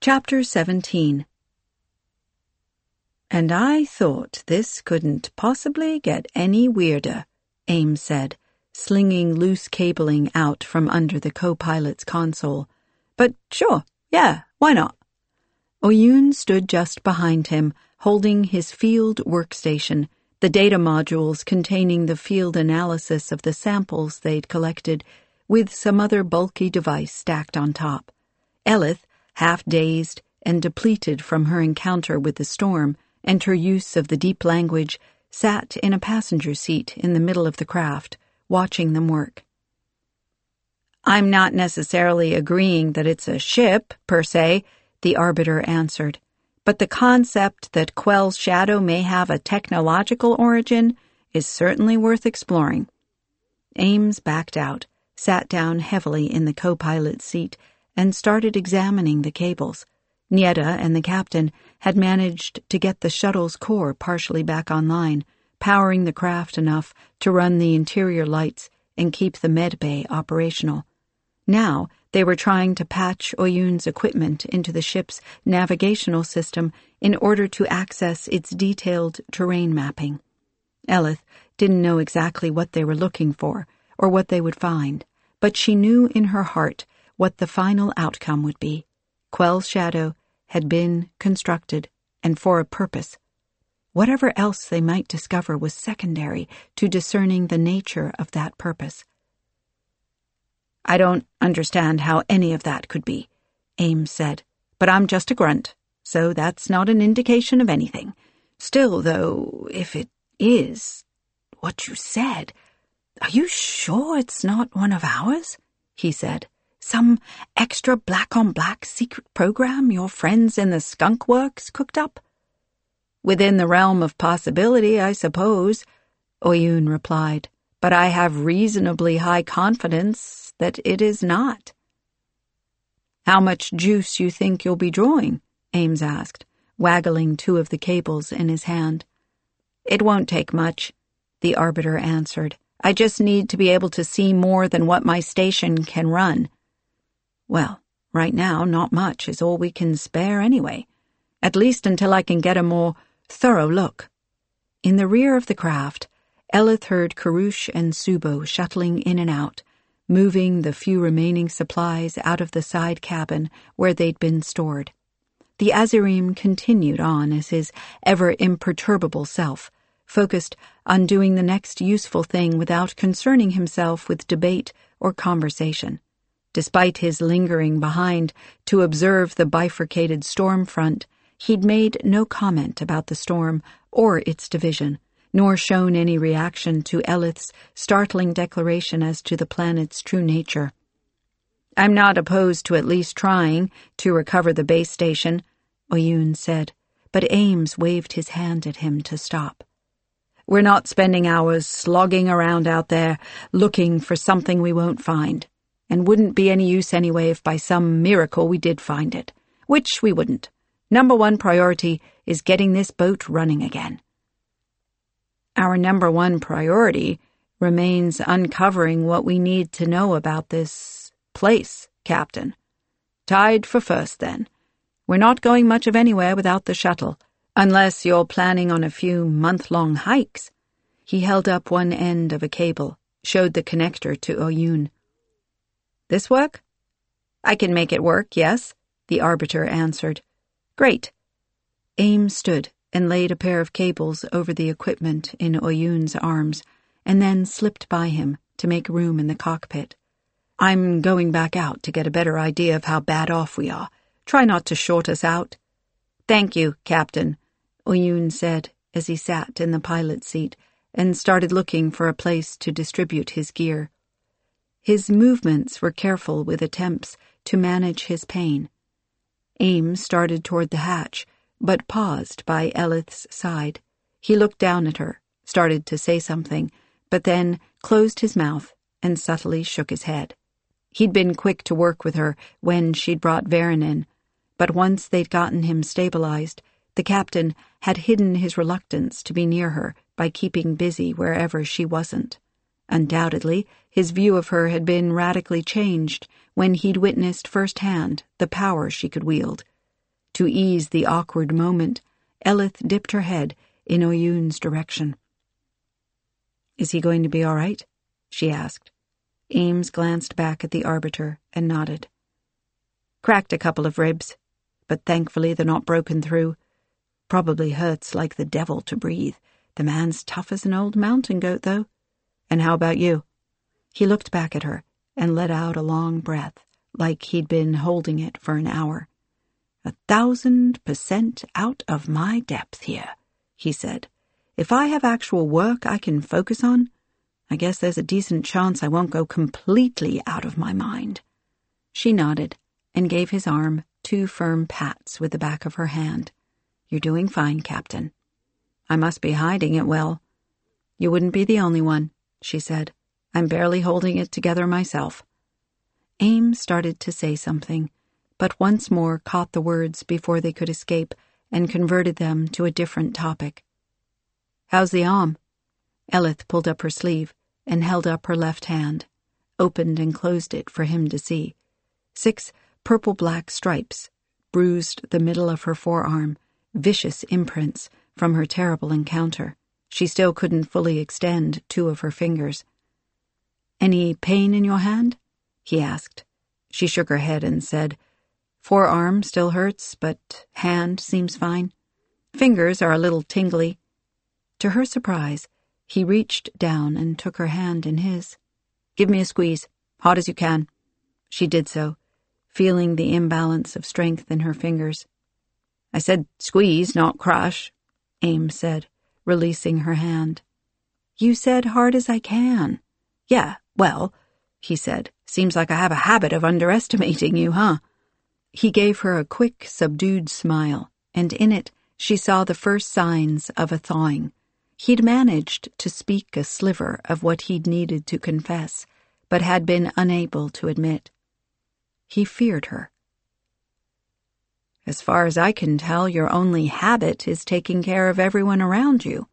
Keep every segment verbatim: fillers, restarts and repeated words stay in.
Chapter seventeen. "And I thought this couldn't possibly get any weirder," Ames said, slinging loose cabling out from under the co-pilot's console. "But sure, yeah, why not?" Oyun stood just behind him, holding his field workstation, the data modules containing the field analysis of the samples they'd collected, with some other bulky device stacked on top. Elith, half dazed and depleted from her encounter with the storm and her use of the deep language, sat in a passenger seat in the middle of the craft, watching them work. "I'm not necessarily agreeing that it's a ship, per se," the Arbiter answered, "but the concept that Quell's shadow may have a technological origin is certainly worth exploring." Ames backed out, sat down heavily in the co-pilot's seat, and started examining the cables. Nieta and the captain had managed to get the shuttle's core partially back online, powering the craft enough to run the interior lights and keep the med bay operational. Now they were trying to patch Oyun's equipment into the ship's navigational system in order to access its detailed terrain mapping. Elith didn't know exactly what they were looking for or what they would find, but she knew in her heart what the final outcome would be. Quell's shadow had been constructed, and for a purpose. Whatever else they might discover was secondary to discerning the nature of that purpose. "I don't understand how any of that could be," Ames said, "but I'm just a grunt, so that's not an indication of anything. Still, though, if it is what you said, are you sure it's not one of ours?" he said. "Some extra black-on-black secret program your friends in the Skunk Works cooked up?" "Within the realm of possibility, I suppose," Oyun replied, "but I have reasonably high confidence that it is not." "How much juice you think you'll be drawing?" Ames asked, waggling two of the cables in his hand. "It won't take much," the Arbiter answered. "I just need to be able to see more than what my station can run." "Well, right now, not much is all we can spare anyway, at least until I can get a more thorough look." In the rear of the craft, Elith heard Karush and Subo shuttling in and out, moving the few remaining supplies out of the side cabin where they'd been stored. The Azirim continued on as his ever-imperturbable self, focused on doing the next useful thing without concerning himself with debate or conversation. Despite his lingering behind to observe the bifurcated storm front, he'd made no comment about the storm or its division, nor shown any reaction to Elith's startling declaration as to the planet's true nature. "I'm not opposed to at least trying to recover the base station," Oyun said, but Ames waved his hand at him to stop. "We're not spending hours slogging around out there looking for something we won't find. And wouldn't be any use anyway if by some miracle we did find it, which we wouldn't. Number one priority is getting this boat running again." "Our number one priority remains uncovering what we need to know about this place, Captain. Tied for first, then. We're not going much of anywhere without the shuttle, unless you're planning on a few month-long hikes." He held up one end of a cable, showed the connector to Oyun. "This work?" "I can make it work, yes," the Arbiter answered. "Great." Ames stood and laid a pair of cables over the equipment in Oyun's arms, and then slipped by him to make room in the cockpit. "I'm going back out to get a better idea of how bad off we are. Try not to short us out." "Thank you, Captain," Oyun said as he sat in the pilot's seat and started looking for a place to distribute his gear. His movements were careful with attempts to manage his pain. Ames started toward the hatch, but paused by Elith's side. He looked down at her, started to say something, but then closed his mouth and subtly shook his head. He'd been quick to work with her when she'd brought Varen in, but once they'd gotten him stabilized, the captain had hidden his reluctance to be near her by keeping busy wherever she wasn't. Undoubtedly, his view of her had been radically changed when he'd witnessed firsthand the power she could wield. To ease the awkward moment, Elith dipped her head in Oyun's direction. "Is he going to be all right?" she asked. Ames glanced back at the arbiter and nodded. "Cracked a couple of ribs, but thankfully they're not broken through. Probably hurts like the devil to breathe. The man's tough as an old mountain goat, though. And how about you?" He looked back at her and let out a long breath, like he'd been holding it for an hour. "A thousand percent out of my depth here," he said. "If I have actual work I can focus on, I guess there's a decent chance I won't go completely out of my mind." She nodded and gave his arm two firm pats with the back of her hand. "You're doing fine, Captain." "I must be hiding it well." "You wouldn't be the only one," she said. "I'm barely holding it together myself." Ames started to say something, but once more caught the words before they could escape and converted them to a different topic. "How's the arm?" Elith pulled up her sleeve and held up her left hand, opened and closed it for him to see. Six purple-black stripes bruised the middle of her forearm, vicious imprints from her terrible encounter. She still couldn't fully extend two of her fingers. "Any pain in your hand?" he asked. She shook her head and said, "Forearm still hurts, but hand seems fine. Fingers are a little tingly." To her surprise, he reached down and took her hand in his. "Give me a squeeze, hard as you can." She did so, feeling the imbalance of strength in her fingers. "I said squeeze, not crush," Ames said, releasing her hand. "You said hard as I can." "Yeah, well," he said, "seems like I have a habit of underestimating you, huh?" He gave her a quick, subdued smile, and in it she saw the first signs of a thawing. He'd managed to speak a sliver of what he'd needed to confess, but had been unable to admit. He feared her. "As far as I can tell, your only habit is taking care of everyone around you."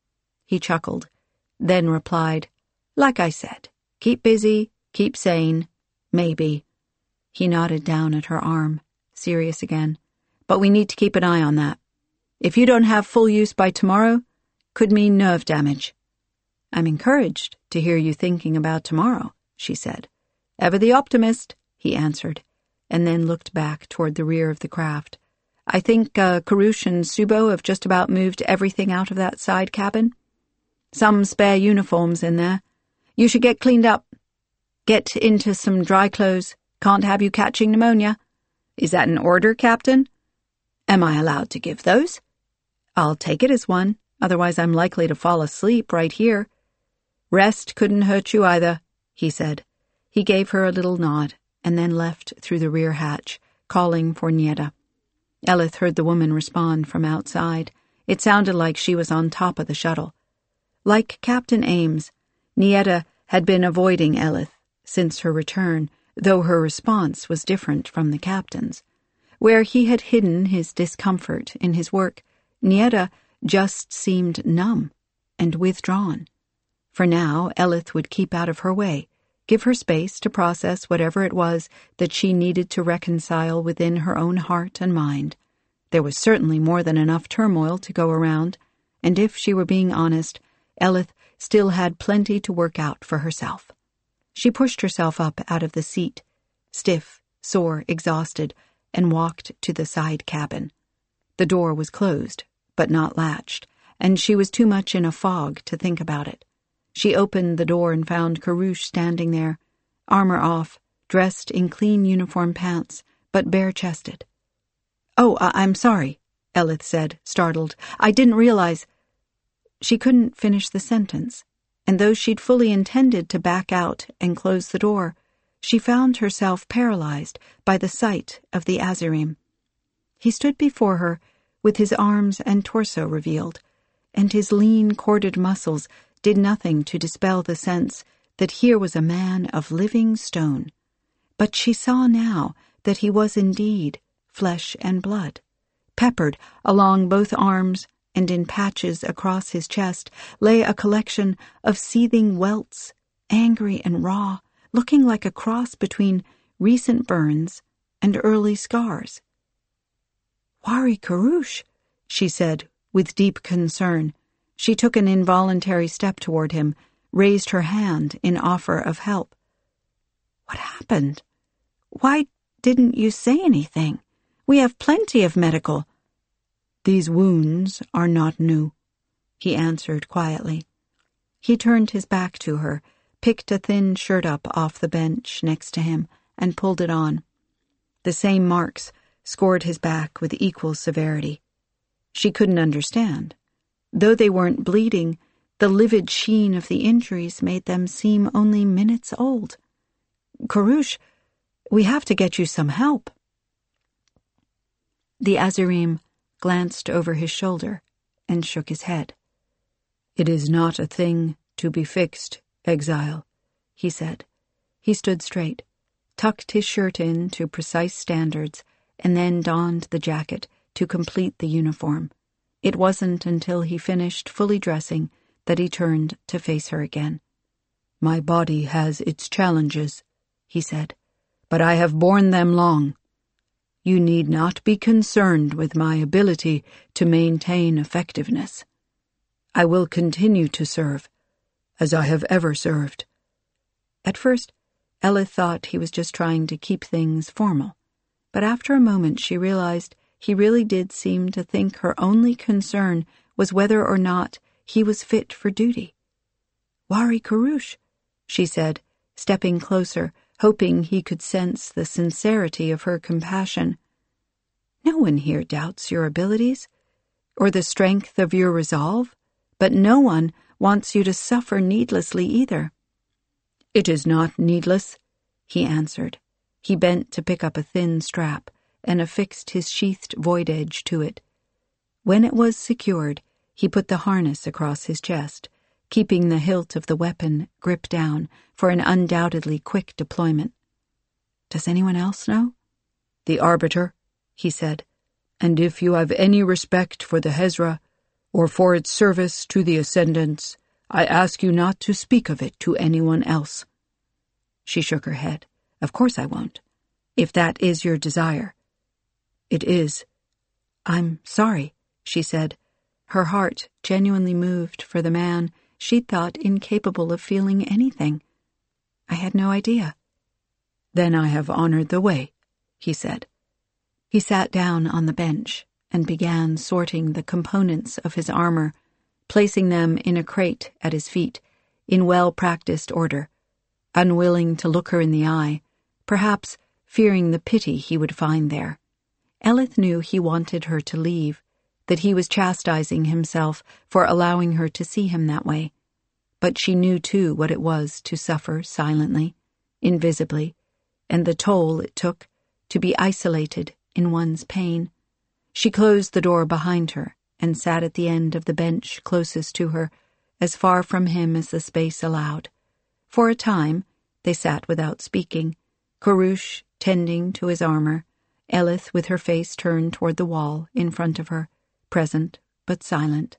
He chuckled, then replied, "Like I said, keep busy, keep sane, maybe." He nodded down at her arm, serious again. "But we need to keep an eye on that. If you don't have full use by tomorrow, could mean nerve damage." "I'm encouraged to hear you thinking about tomorrow," she said. "Ever the optimist," he answered, and then looked back toward the rear of the craft. "I think uh, Karush and Subo have just about moved everything out of that side cabin. Some spare uniforms in there. You should get cleaned up. Get into some dry clothes. Can't have you catching pneumonia." "Is that an order, Captain?" "Am I allowed to give those?" "I'll take it as one. Otherwise I'm likely to fall asleep right here." "Rest couldn't hurt you either," he said. He gave her a little nod and then left through the rear hatch, calling for Nieta. Elith heard the woman respond from outside. It sounded like she was on top of the shuttle. Like Captain Ames, Nieta had been avoiding Elith since her return, though her response was different from the captain's. Where he had hidden his discomfort in his work, Nieta just seemed numb and withdrawn. For now, Elith would keep out of her way, give her space to process whatever it was that she needed to reconcile within her own heart and mind. There was certainly more than enough turmoil to go around, and if she were being honest, Elith still had plenty to work out for herself. She pushed herself up out of the seat, stiff, sore, exhausted, and walked to the side cabin. The door was closed, but not latched, and she was too much in a fog to think about it. She opened the door and found Karush standing there, armor off, dressed in clean uniform pants, but bare-chested. "Oh, I- I'm sorry," Elith said, startled. "I didn't realize—" She couldn't finish the sentence, and though she'd fully intended to back out and close the door, she found herself paralyzed by the sight of the Azirim. He stood before her with his arms and torso revealed, and his lean, corded muscles did nothing to dispel the sense that here was a man of living stone. But she saw now that he was indeed flesh and blood. Peppered along both arms and in patches across his chest lay a collection of seething welts, angry and raw, looking like a cross between recent burns and early scars. "Wari Karush," she said, with deep concern. She took an involuntary step toward him, raised her hand in offer of help. "What happened? Why didn't you say anything? We have plenty of medical—" "These wounds are not new," he answered quietly. He turned his back to her, picked a thin shirt up off the bench next to him, and pulled it on. The same marks scored his back with equal severity. She couldn't understand. Though they weren't bleeding, the livid sheen of the injuries made them seem only minutes old. "Karush, we have to get you some help." The Azurim glanced over his shoulder and shook his head. "It is not a thing to be fixed, exile," he said. He stood straight, tucked his shirt in to precise standards, and then donned the jacket to complete the uniform. It wasn't until he finished fully dressing that he turned to face her again. "My body has its challenges," he said, "but I have borne them long. You need not be concerned with my ability to maintain effectiveness. I will continue to serve, as I have ever served." At first, Elith thought he was just trying to keep things formal, but after a moment she realized he really did seem to think her only concern was whether or not he was fit for duty. "Wari Karush," she said, stepping closer, hoping he could sense the sincerity of her compassion. "No one here doubts your abilities, or the strength of your resolve, but no one wants you to suffer needlessly either." "It is not needless," he answered. He bent to pick up a thin strap and affixed his sheathed void edge to it. When it was secured, he put the harness across his chest, keeping the hilt of the weapon gripped down for an undoubtedly quick deployment. "Does anyone else know?" "The Arbiter," he said, "and if you have any respect for the Hezra, or for its service to the Ascendants, I ask you not to speak of it to anyone else." She shook her head. "Of course I won't, if that is your desire." "It is." "I'm sorry," she said, her heart genuinely moved for the man she'd thought incapable of feeling anything. "I had no idea." "Then I have honored the way," he said. He sat down on the bench and began sorting the components of his armor, placing them in a crate at his feet, in well-practiced order, unwilling to look her in the eye, perhaps fearing the pity he would find there. Elith knew he wanted her to leave, that he was chastising himself for allowing her to see him that way. But she knew too what it was to suffer silently, invisibly, and the toll it took to be isolated in one's pain. She closed the door behind her and sat at the end of the bench closest to her, as far from him as the space allowed. For a time, they sat without speaking, Karush tending to his armor, Elith with her face turned toward the wall in front of her, present but silent.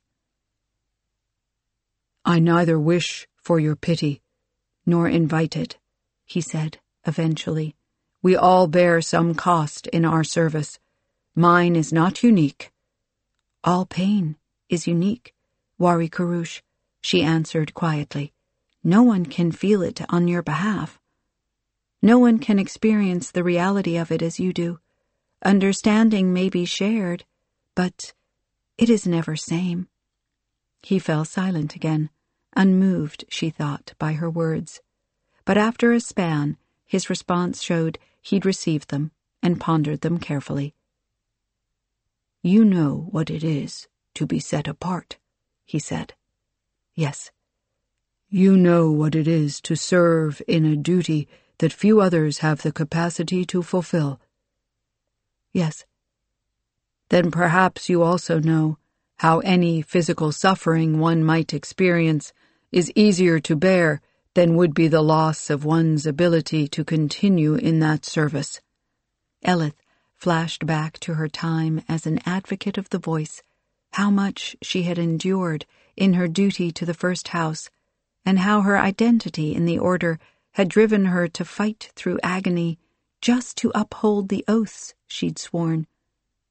"I neither wish for your pity, nor invite it," he said, eventually. "We all bear some cost in our service. Mine is not unique." "All pain is unique, Wari Karush," she answered quietly. "No one can feel it on your behalf. No one can experience the reality of it as you do. Understanding may be shared, but it is never same." He fell silent again, unmoved, she thought, by her words. But after a span, his response showed he'd received them and pondered them carefully. "You know what it is to be set apart," he said. "Yes." "You know what it is to serve in a duty that few others have the capacity to fulfill." "Yes." "Then perhaps you also know how any physical suffering one might experience is easier to bear than would be the loss of one's ability to continue in that service." Elith flashed back to her time as an advocate of the voice, how much she had endured in her duty to the first house, and how her identity in the order had driven her to fight through agony just to uphold the oaths she'd sworn.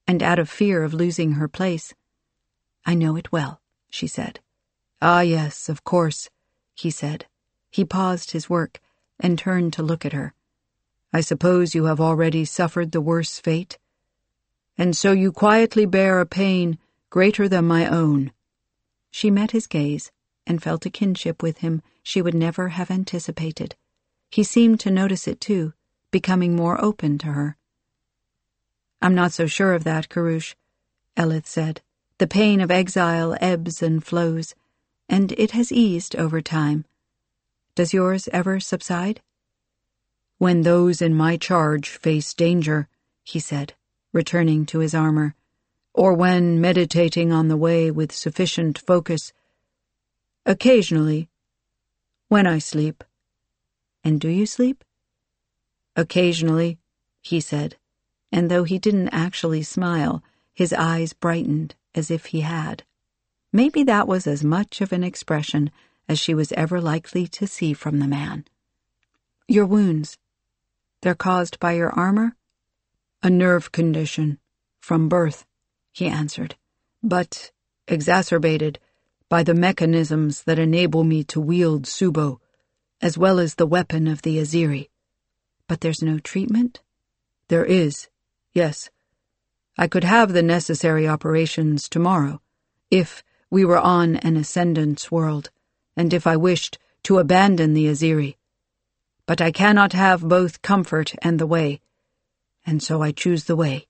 and out of fear of losing her place. "I know it well," she said. "Ah, yes, of course," he said. He paused his work and turned to look at her. "I suppose you have already suffered the worse fate? And so you quietly bear a pain greater than my own." She met his gaze and felt a kinship with him she would never have anticipated. He seemed to notice it too, becoming more open to her. "I'm not so sure of that, Karoosh," Eleth said. "The pain of exile ebbs and flows, and it has eased over time. Does yours ever subside?" "When those in my charge face danger," he said, returning to his armor, "or when meditating on the way with sufficient focus. Occasionally, when I sleep." "And do you sleep?" "Occasionally," he said, and though he didn't actually smile, his eyes brightened as if he had. Maybe that was as much of an expression as she was ever likely to see from the man. "Your wounds, they're caused by your armor?" "A nerve condition, from birth," he answered, "but exacerbated by the mechanisms that enable me to wield Subo, as well as the weapon of the Aziri." "But there's no treatment?" "There is, yes. I could have the necessary operations tomorrow, if we were on an Ascendance world, and if I wished to abandon the Aziri. But I cannot have both comfort and the way, and so I choose the way."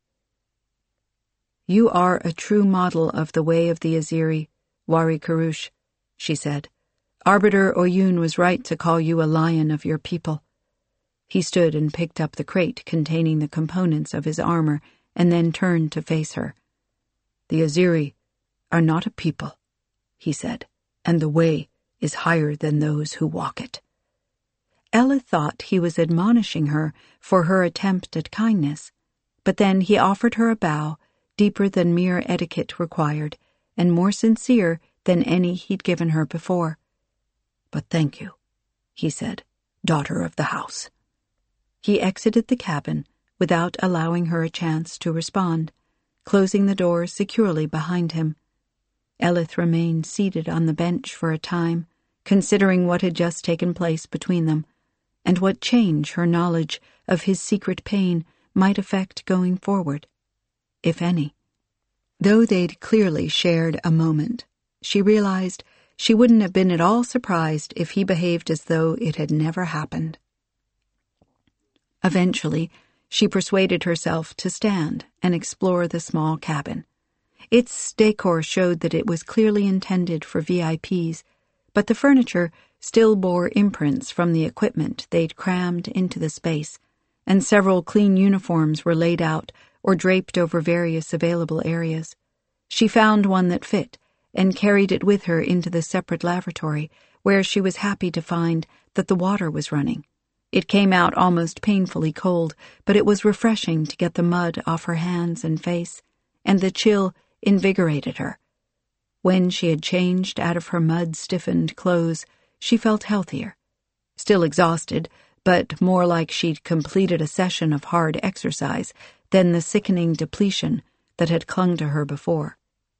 "You are a true model of the way of the Aziri, Wari Karoosh," she said. "Arbiter Oyun was right to call you a lion of your people." He stood and picked up the crate containing the components of his armor and then turned to face her. "The Aziri are not a people," he said, "and the way is higher than those who walk it." Ella thought he was admonishing her for her attempt at kindness, but then he offered her a bow deeper than mere etiquette required and more sincere than any he'd given her before. "But thank you," he said, "daughter of the house." He exited the cabin without allowing her a chance to respond, closing the door securely behind him. Eleth remained seated on the bench for a time, considering what had just taken place between them, and what change her knowledge of his secret pain might affect going forward, if any. Though they'd clearly shared a moment, she realized she wouldn't have been at all surprised if he behaved as though it had never happened. Eventually, she persuaded herself to stand and explore the small cabin. Its decor showed that it was clearly intended for V I Ps, but the furniture still bore imprints from the equipment they'd crammed into the space, and several clean uniforms were laid out or draped over various available areas. She found one that fit and carried it with her into the separate lavatory, where she was happy to find that the water was running. It came out almost painfully cold, but it was refreshing to get the mud off her hands and face, and the chill invigorated her. When she had changed out of her mud-stiffened clothes, she felt healthier. Still exhausted, but more like she'd completed a session of hard exercise than the sickening depletion that had clung to her before.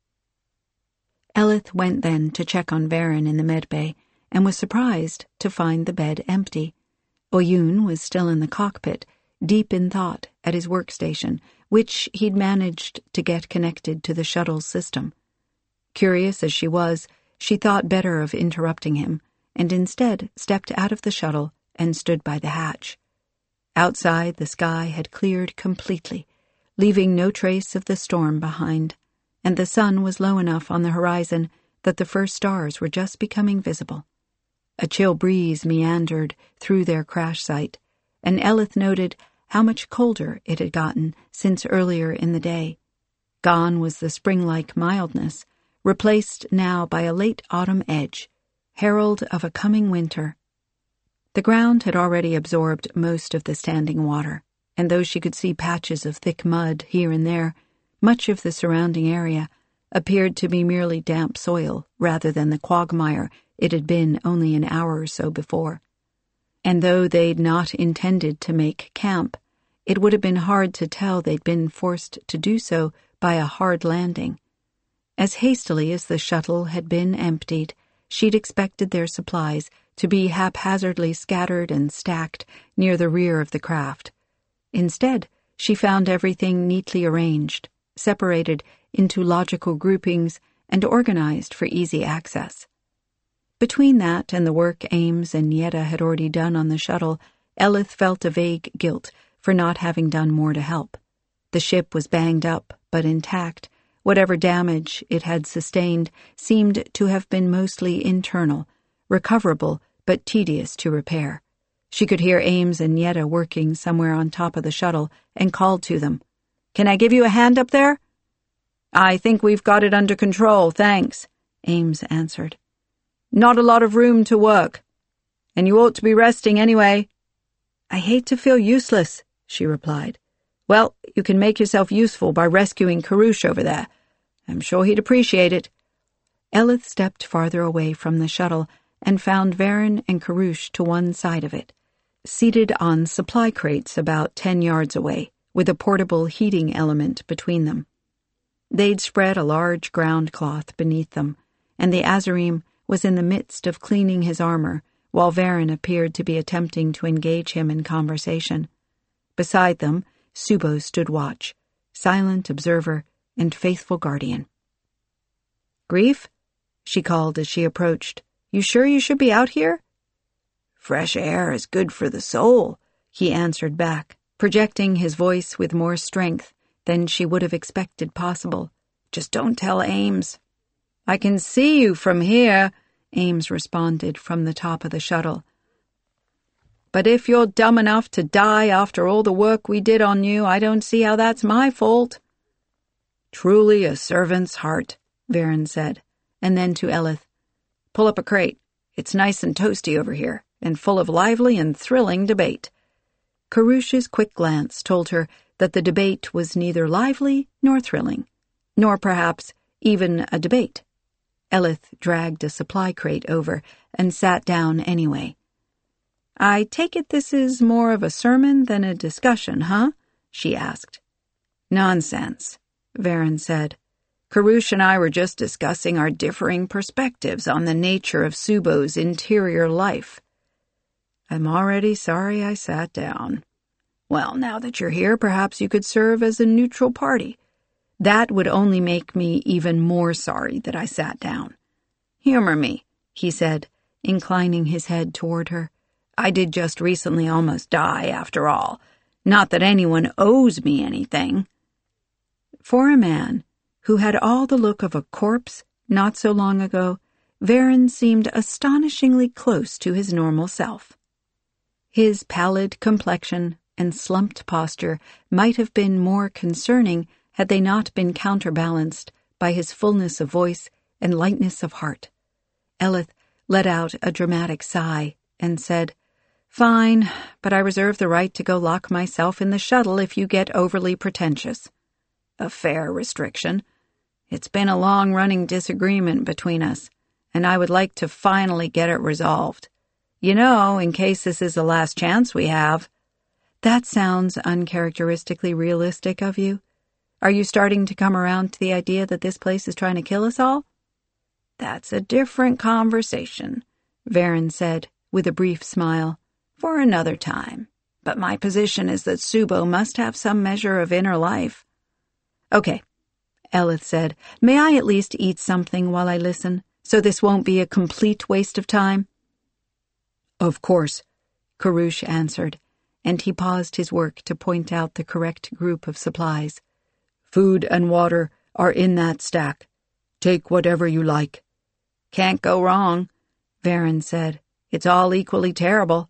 Eleth went then to check on Varen in the medbay and was surprised to find the bed empty. Oyun was still in the cockpit, deep in thought at his workstation, which he'd managed to get connected to the shuttle's system. Curious as she was, she thought better of interrupting him, and instead stepped out of the shuttle and stood by the hatch. Outside, the sky had cleared completely, leaving no trace of the storm behind, and the sun was low enough on the horizon that the first stars were just becoming visible. A chill breeze meandered through their crash site, and Eleth noted how much colder it had gotten since earlier in the day. Gone was the spring-like mildness, replaced now by a late autumn edge, herald of a coming winter. The ground had already absorbed most of the standing water, and though she could see patches of thick mud here and there, much of the surrounding area appeared to be merely damp soil rather than the quagmire it had been only an hour or so before. And though they'd not intended to make camp, It would have been hard to tell they'd been forced to do so by a hard landing. As hastily as the shuttle had been emptied, she'd expected their supplies to be haphazardly scattered and stacked near the rear of the craft. Instead, she found everything neatly arranged, separated into logical groupings and organized for easy access. Between that and the work Ames and Nieta had already done on the shuttle, Eleth felt a vague guilt for not having done more to help. The ship was banged up, but intact. Whatever damage it had sustained seemed to have been mostly internal, recoverable but tedious to repair. She could hear Ames and Nieta working somewhere on top of the shuttle and called to them. "Can I give you a hand up there?" "I think we've got it under control, thanks," Ames answered. "Not a lot of room to work. And you ought to be resting anyway." "I hate to feel useless," she replied. "Well, you can make yourself useful by rescuing Karush over there. I'm sure he'd appreciate it." Eleth stepped farther away from the shuttle and found Varen and Karush to one side of it, seated on supply crates about ten yards away, with a portable heating element between them. They'd spread a large ground cloth beneath them, and the Azarim was in the midst of cleaning his armor, while Varen appeared to be attempting to engage him in conversation. Beside them, Subo stood watch, silent observer and faithful guardian. "Grief?" she called as she approached. "You sure you should be out here?" "Fresh air is good for the soul," he answered back, projecting his voice with more strength than she would have expected possible. "Just don't tell Ames." "I can see you from here," Ames responded from the top of the shuttle. "But if you're dumb enough to die after all the work we did on you, I don't see how that's my fault." "Truly a servant's heart," Varen said, and then to Eleth, "Pull up a crate. It's nice and toasty over here, and full of lively and thrilling debate." Karush's quick glance told her that the debate was neither lively nor thrilling, nor perhaps even a debate. Eleth dragged a supply crate over and sat down anyway. "I take it this is more of a sermon than a discussion, huh?" she asked. "Nonsense," Varen said. "Karush and I were just discussing our differing perspectives on the nature of Subo's interior life." "I'm already sorry I sat down." "Well, now that you're here, perhaps you could serve as a neutral party." "That would only make me even more sorry that I sat down." "Humor me," he said, inclining his head toward her. "I did just recently almost die, after all. Not that anyone owes me anything." For a man who had all the look of a corpse not so long ago, Varen seemed astonishingly close to his normal self. His pallid complexion and slumped posture might have been more concerning had they not been counterbalanced by his fullness of voice and lightness of heart. Eleth let out a dramatic sigh and said, "Fine, but I reserve the right to go lock myself in the shuttle if you get overly pretentious." "A fair restriction. It's been a long-running disagreement between us, and I would like to finally get it resolved. You know, in case this is the last chance we have." "That sounds uncharacteristically realistic of you. Are you starting to come around to the idea that this place is trying to kill us all?" "That's a different conversation," Varen said, with a brief smile. "For another time. But my position is that Subo must have some measure of inner life." "Okay," Eleth said. "May I at least eat something while I listen, so this won't be a complete waste of time?" "Of course," Karush answered, and he paused his work to point out the correct group of supplies. "Food and water are in that stack. Take whatever you like." "Can't go wrong," Varen said. "It's all equally terrible."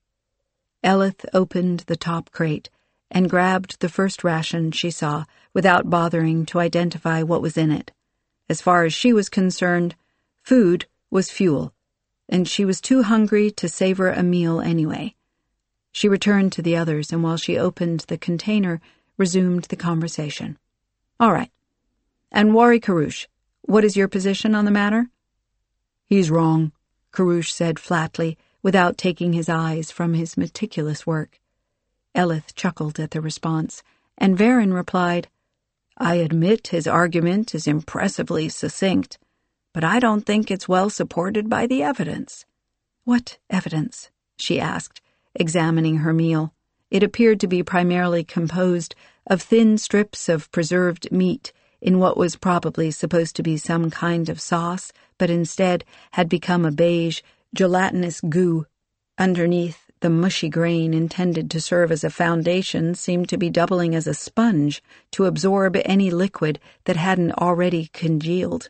Eleth opened the top crate and grabbed the first ration she saw without bothering to identify what was in it. As far as she was concerned, food was fuel, and she was too hungry to savor a meal anyway. She returned to the others, and while she opened the container, resumed the conversation. "All right. And Wari Karush, what is your position on the matter?" "He's wrong," Karush said flatly, without taking his eyes from his meticulous work. Eleth chuckled at the response, and Varen replied, I admit his argument is impressively succinct, but I don't think it's well supported by the evidence. What evidence? She asked, examining her meal. It appeared to be primarily composed of thin strips of preserved meat in what was probably supposed to be some kind of sauce, but instead had become a beige, gelatinous goo. Underneath, the mushy grain intended to serve as a foundation seemed to be doubling as a sponge to absorb any liquid that hadn't already congealed.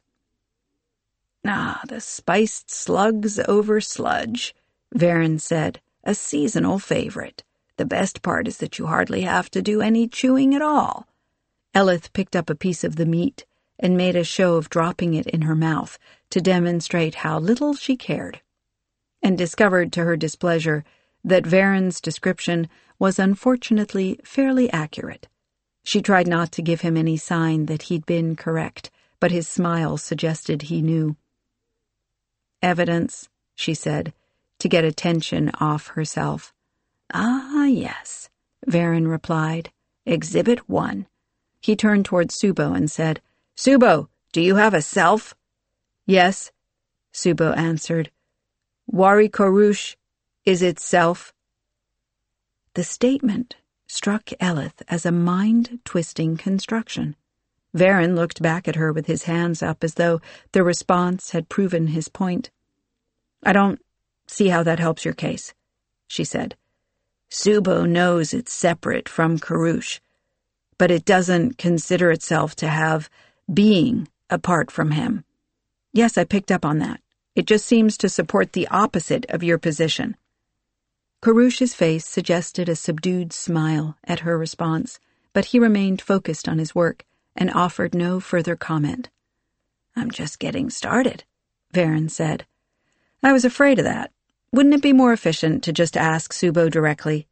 Ah, the spiced slugs over sludge, Varen said, a seasonal favorite. The best part is that you hardly have to do any chewing at all. Eleth picked up a piece of the meat and made a show of dropping it in her mouth to demonstrate how little she cared, and discovered to her displeasure that Varen's description was unfortunately fairly accurate. She tried not to give him any sign that he'd been correct, but his smile suggested he knew. Evidence, she said, to get attention off herself. Ah, yes, Varen replied. Exhibit one. He turned toward Subo and said, Subo, do you have a self? Yes, Subo answered. Wari Korush is itself. The statement struck Eleth as a mind-twisting construction. Varen looked back at her with his hands up as though the response had proven his point. I don't see how that helps your case, she said. Subo knows it's separate from Karush, but it doesn't consider itself to have being apart from him. Yes, I picked up on that. It just seems to support the opposite of your position. Karush's face suggested a subdued smile at her response, but he remained focused on his work and offered no further comment. I'm just getting started, Varen said. I was afraid of that. Wouldn't it be more efficient to just ask Subo directly?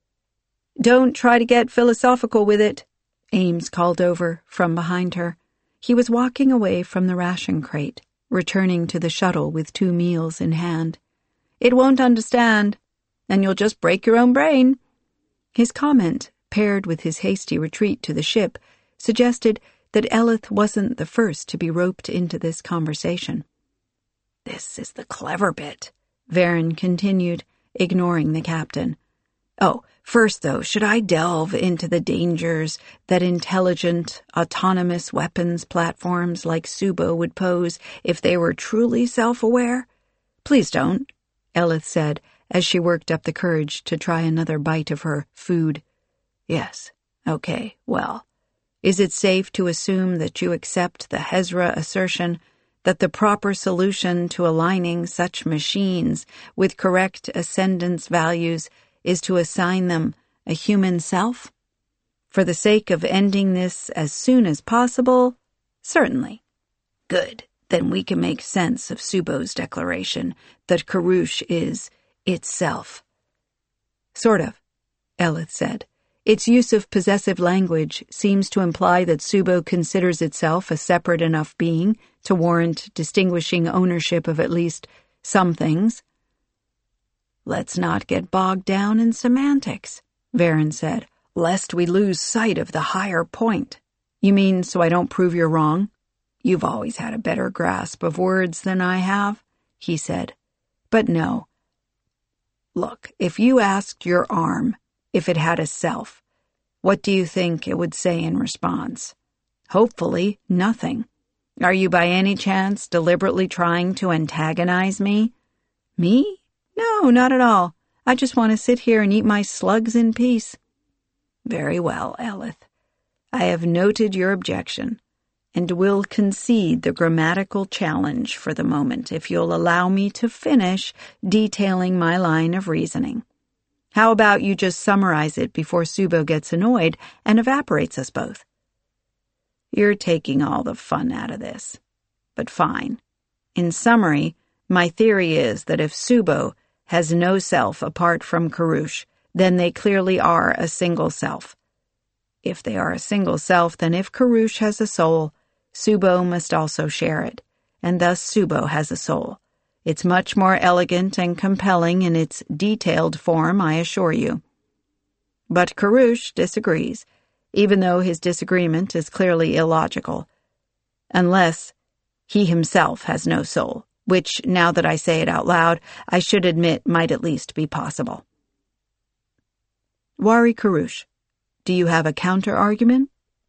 Don't try to get philosophical with it, Ames called over from behind her. He was walking away from the ration crate, returning to the shuttle with two meals in hand. It won't understand, and you'll just break your own brain. His comment, paired with his hasty retreat to the ship, suggested that Eleth wasn't the first to be roped into this conversation. This is the clever bit, Varen continued, ignoring the captain. Oh, first, though, should I delve into the dangers that intelligent, autonomous weapons platforms like Subo would pose if they were truly self-aware? Please don't, Eleth said, as she worked up the courage to try another bite of her food. Yes, okay, well, is it safe to assume that you accept the Hezra assertion that the proper solution to aligning such machines with correct ascendance values is to assign them a human self? For the sake of ending this as soon as possible, certainly. Good, then we can make sense of Subo's declaration that Karush is itself. Sort of, Eleth said. Its use of possessive language seems to imply that Subo considers itself a separate enough being to warrant distinguishing ownership of at least some things. Let's not get bogged down in semantics, Varen said, lest we lose sight of the higher point. You mean so I don't prove you're wrong? You've always had a better grasp of words than I have, he said. But no. Look, if you asked your arm if it had a self, what do you think it would say in response? Hopefully, nothing. Are you by any chance deliberately trying to antagonize me? Me? No, not at all. I just want to sit here and eat my slugs in peace. Very well, Eleth. I have noted your objection, and will concede the grammatical challenge for the moment if you'll allow me to finish detailing my line of reasoning. How about you just summarize it before Subo gets annoyed and evaporates us both? You're taking all the fun out of this. But fine. In summary, my theory is that if Subo has no self apart from Karush, then they clearly are a single self. If they are a single self, then if Karush has a soul, Subo must also share it, and thus Subo has a soul. It's much more elegant and compelling in its detailed form, I assure you. But Karush disagrees, even though his disagreement is clearly illogical. Unless he himself has no soul, which, now that I say it out loud, I should admit might at least be possible. Wari Karush, do you have a counter-argument?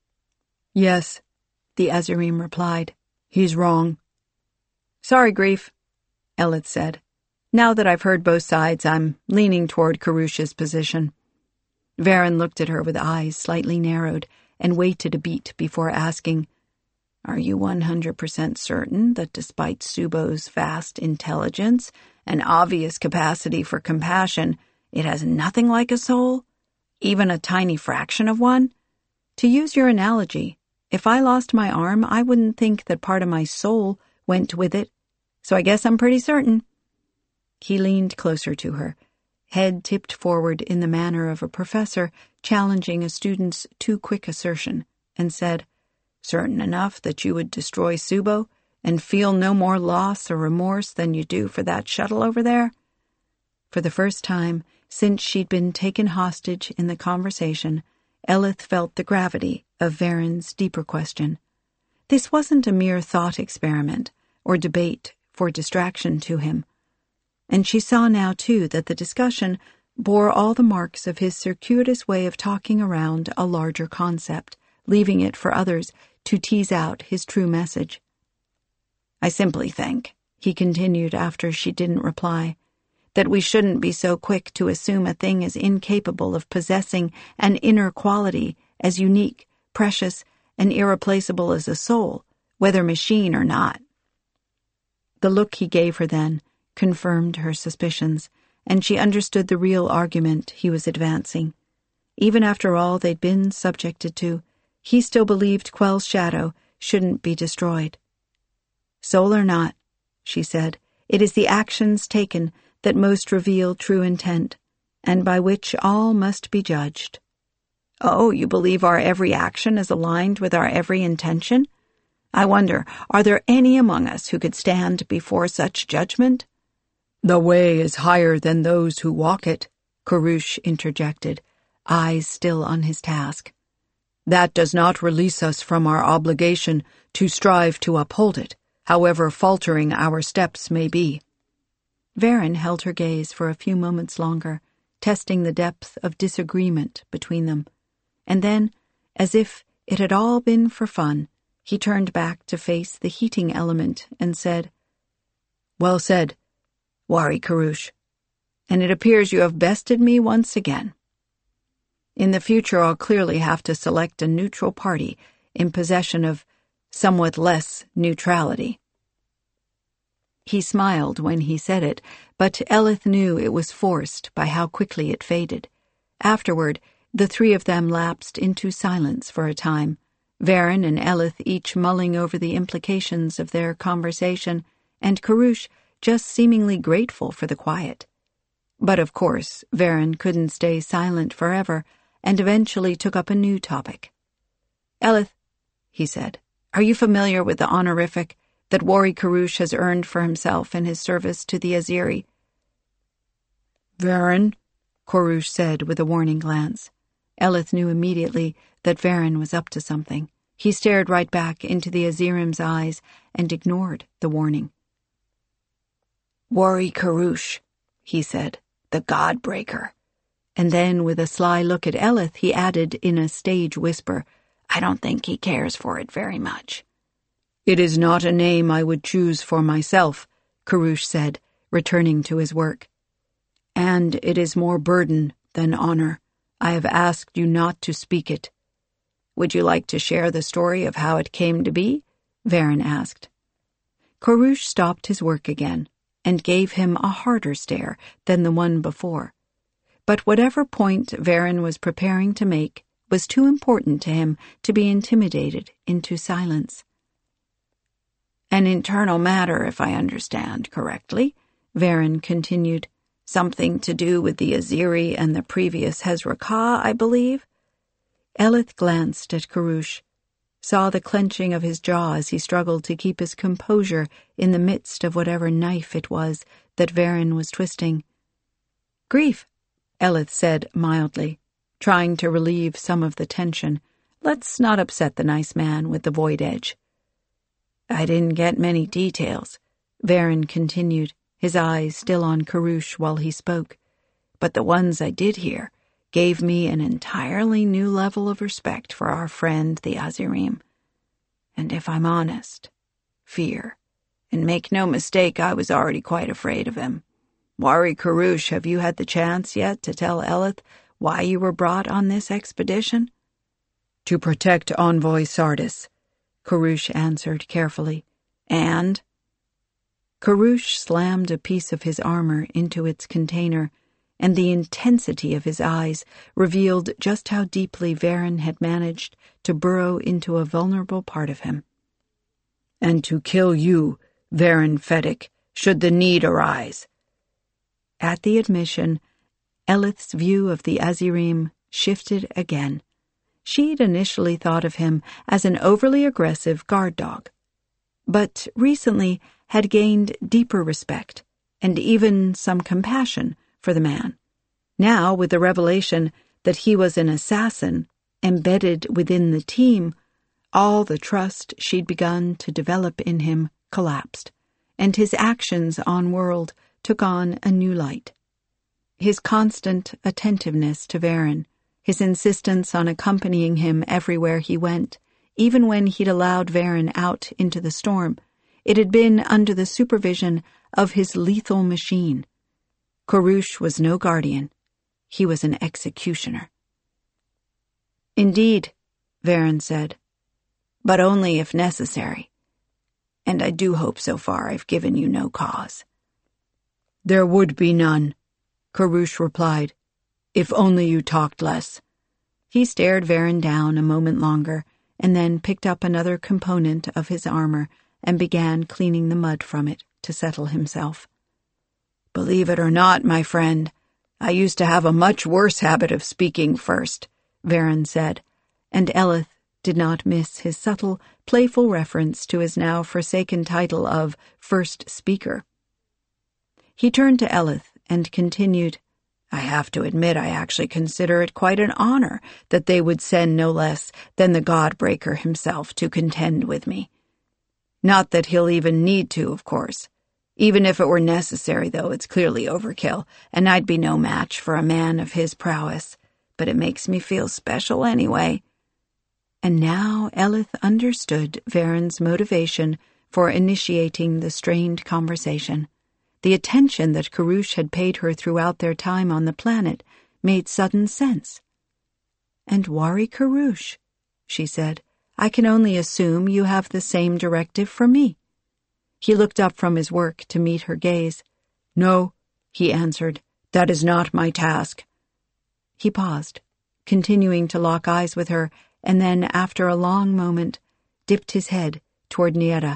Yes, the Azurim replied. He's wrong. Sorry, Grief, Elith said. Now that I've heard both sides, I'm leaning toward Karush's position. Varen looked at her with eyes slightly narrowed and waited a beat before asking, Are you one hundred percent certain that despite Subo's vast intelligence and obvious capacity for compassion, it has nothing like a soul? Even a tiny fraction of one? To use your analogy, if I lost my arm, I wouldn't think that part of my soul went with it, so I guess I'm pretty certain. He leaned closer to her, head tipped forward in the manner of a professor challenging a student's too quick assertion, and said, Certain enough that you would destroy Subo and feel no more loss or remorse than you do for that shuttle over there? For the first time since she'd been taken hostage in the conversation, Elith felt the gravity of Varen's deeper question. This wasn't a mere thought experiment or debate for distraction to him. And she saw now, too, that the discussion bore all the marks of his circuitous way of talking around a larger concept, leaving it for others to tease out his true message. I simply think, he continued after she didn't reply, that we shouldn't be so quick to assume a thing is incapable of possessing an inner quality as unique, precious, and irreplaceable as a soul, whether machine or not. The look he gave her then confirmed her suspicions, and she understood the real argument he was advancing. Even after all they'd been subjected to, he still believed Quell's shadow shouldn't be destroyed. Soul or not, she said, it is the actions taken that most reveal true intent, and by which all must be judged. Oh, you believe our every action is aligned with our every intention? I wonder, are there any among us who could stand before such judgment? The way is higher than those who walk it, Karush interjected, eyes still on his task. That does not release us from our obligation to strive to uphold it, however faltering our steps may be. Varen held her gaze for a few moments longer, testing the depth of disagreement between them, and then, as if it had all been for fun, he turned back to face the heating element and said, Well said, Wari Karush, and it appears you have bested me once again. In the future I'll clearly have to select a neutral party in possession of somewhat less neutrality. He smiled when he said it, but Elith knew it was forced by how quickly it faded. Afterward, the three of them lapsed into silence for a time, Varen and Elith each mulling over the implications of their conversation, and Karush just seemingly grateful for the quiet. But of course, Varen couldn't stay silent forever, and eventually took up a new topic. Elith, he said, are you familiar with the honorific that Wari Karush has earned for himself in his service to the Aziri? Varen, Karush said with a warning glance. Elith knew immediately that Varen was up to something. He stared right back into the Azirim's eyes and ignored the warning. Wari Karush, he said, the God-breaker. And then, with a sly look at Elith, he added in a stage whisper, I don't think he cares for it very much. It is not a name I would choose for myself, Karush said, returning to his work. And it is more burden than honor. I have asked you not to speak it. Would you like to share the story of how it came to be? Varen asked. Karush stopped his work again and gave him a harder stare than the one before. But whatever point Varen was preparing to make was too important to him to be intimidated into silence. An internal matter, if I understand correctly, Varen continued. Something to do with the Aziri and the previous Hezra-Ka, I believe? Elith glanced at Karush, saw the clenching of his jaw as he struggled to keep his composure in the midst of whatever knife it was that Varen was twisting. Grief, Elith said mildly. trying to relieve some of the tension. Let's not upset the nice man with the void edge. I didn't get many details, Varen continued, his eyes still on Karush while he spoke, but the ones I did hear gave me an entirely new level of respect for our friend the Azirim. And if I'm honest, fear. And make no mistake, I was already quite afraid of him. Wari Karush, have you had the chance yet to tell Eleth why you were brought on this expedition? To protect Envoy Sardis, Karush answered carefully. And? Karush slammed a piece of his armor into its container, and the intensity of his eyes revealed just how deeply Varen had managed to burrow into a vulnerable part of him. And to kill you, Varen Fedek, should the need arise. At the admission, Eleth's view of the Azirim shifted again. She'd initially thought of him as an overly aggressive guard dog, but recently had gained deeper respect and even some compassion for the man. Now, with the revelation that he was an assassin embedded within the team, all the trust she'd begun to develop in him collapsed, and his actions on world took on a new light. His constant attentiveness to Varen, his insistence on accompanying him everywhere he went, even when he'd allowed Varen out into the storm, it had been under the supervision of his lethal machine. Karush was no guardian. He was an executioner. Indeed, Varen said, but only if necessary. And I do hope so far I've given you no cause. There would be none, Karush replied, if only you talked less. He stared Varen down a moment longer, and then picked up another component of his armor and began cleaning the mud from it to settle himself. Believe it or not, my friend, I used to have a much worse habit of speaking first, Varen said, and Eleth did not miss his subtle, playful reference to his now forsaken title of First Speaker. He turned to Eleth and continued, I have to admit I actually consider it quite an honor that they would send no less than the Godbreaker himself to contend with me. Not that he'll even need to, of course. Even if it were necessary, though, it's clearly overkill, and I'd be no match for a man of his prowess. But it makes me feel special anyway. And now Eleth understood Varen's motivation for initiating the strained conversation. The attention that Karush had paid her throughout their time on the planet made sudden sense. And Wari Karush, she said, I can only assume you have the same directive for me. He looked up from his work to meet her gaze. No, he answered, that is not my task. He paused, continuing to lock eyes with her, and then, after a long moment, dipped his head toward Niera.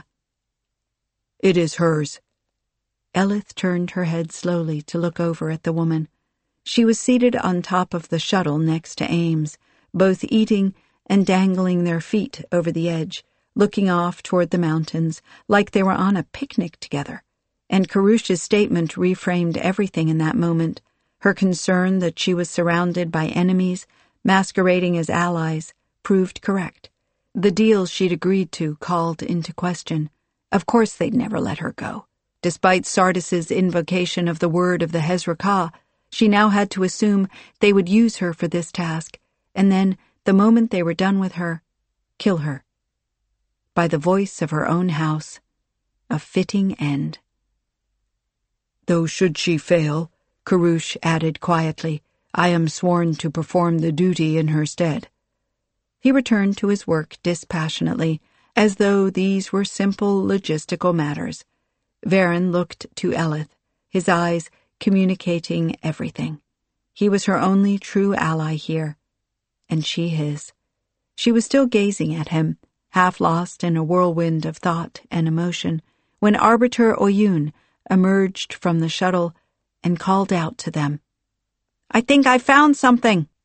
It is hers. Eleth turned her head slowly to look over at the woman. She was seated on top of the shuttle next to Ames, both eating and dangling their feet over the edge, looking off toward the mountains like they were on a picnic together. And Karush's statement reframed everything in that moment. Her concern that she was surrounded by enemies, masquerading as allies, proved correct. The deal she'd agreed to called into question. Of course they'd never let her go. Despite Sardis's invocation of the word of the Hezrakah, she now had to assume they would use her for this task, and then, the moment they were done with her, kill her. By the voice of her own house, a fitting end. Though should she fail, Karush added quietly, I am sworn to perform the duty in her stead. He returned to his work dispassionately, as though these were simple logistical matters. Varen looked to Eleth, his eyes communicating everything. He was her only true ally here, and she his. She was still gazing at him, half lost in a whirlwind of thought and emotion, when Arbiter Oyun emerged from the shuttle and called out to them. I think I found something.